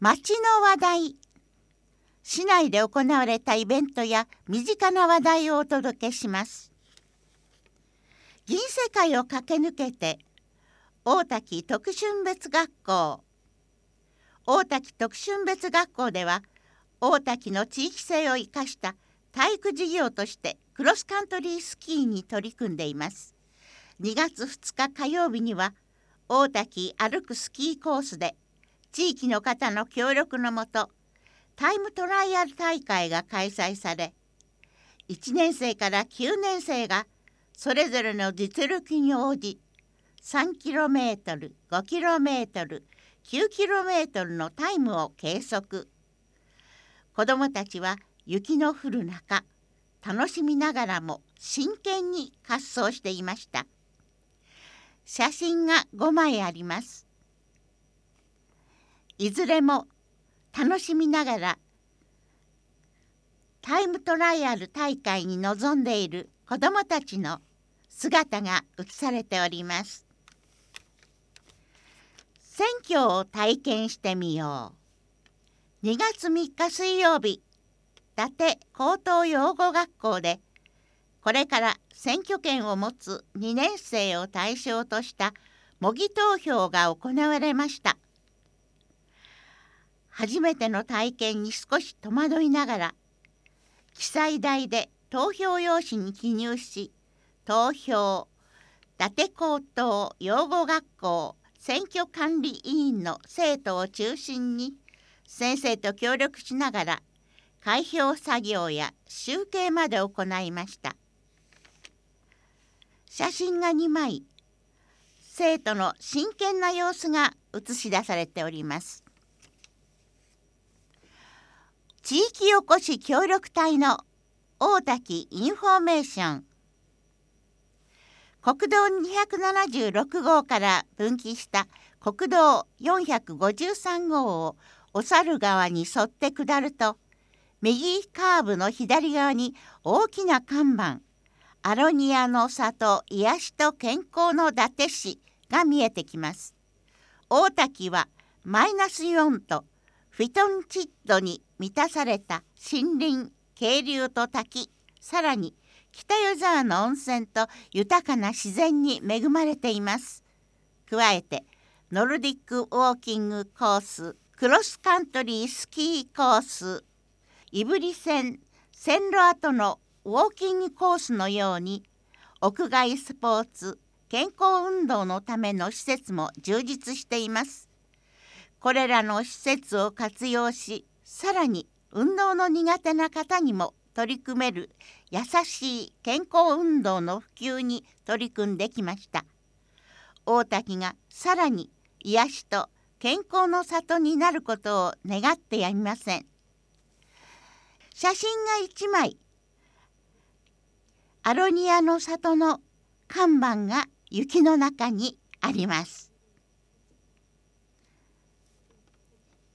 街の話題。市内で行われたイベントや身近な話題をお届けします。銀世界を駆け抜けて大滝徳春別学校。大滝徳春別学校では大滝の地域性を生かした体育事業としてクロスカントリースキーに取り組んでいます。2月2日火曜日には大滝歩くスキーコースで地域の方の協力のもとタイムトライアル大会が開催され、1年生から9年生がそれぞれの実力に応じ 3km、5km、9km のタイムを計測。子どもたちは雪の降る中、楽しみながらも真剣に滑走していました。写真が5枚あります。いずれも楽しみながらタイムトライアル大会に臨んでいる子どもたちの姿が写されております。選挙を体験してみよう。2月3日水曜日、伊達高等養護学校でこれから選挙権を持つ2年生を対象とした模擬投票が行われました。初めての体験に少し戸惑いながら記載台で投票用紙に記入し、投票伊達高等養護学校選挙管理委員の生徒を中心に先生と協力しながら開票作業や集計まで行いました。写真が2枚、生徒の真剣な様子が映し出されております。地域おこし協力隊の大滝インフォメーション。国道276号から分岐した国道453号をお猿川に沿って下ると、右カーブの左側に大きな看板、アロニアの里癒しと健康の伊達市が見えてきます。大滝は-4とフィトンチッドに満たされた森林、渓流と滝、さらに北与沢の温泉と豊かな自然に恵まれています。加えてノルディックウォーキングコース、クロスカントリースキーコース、胆振線、線路跡のウォーキングコースのように屋外スポーツ、健康運動のための施設も充実しています。これらの施設を活用し、さらに運動の苦手な方にも取り組める優しい健康運動の普及に取り組んできました。大滝がさらに癒しと健康の里になることを願ってやみません。写真が1枚、アロニアの里の看板が雪の中にあります。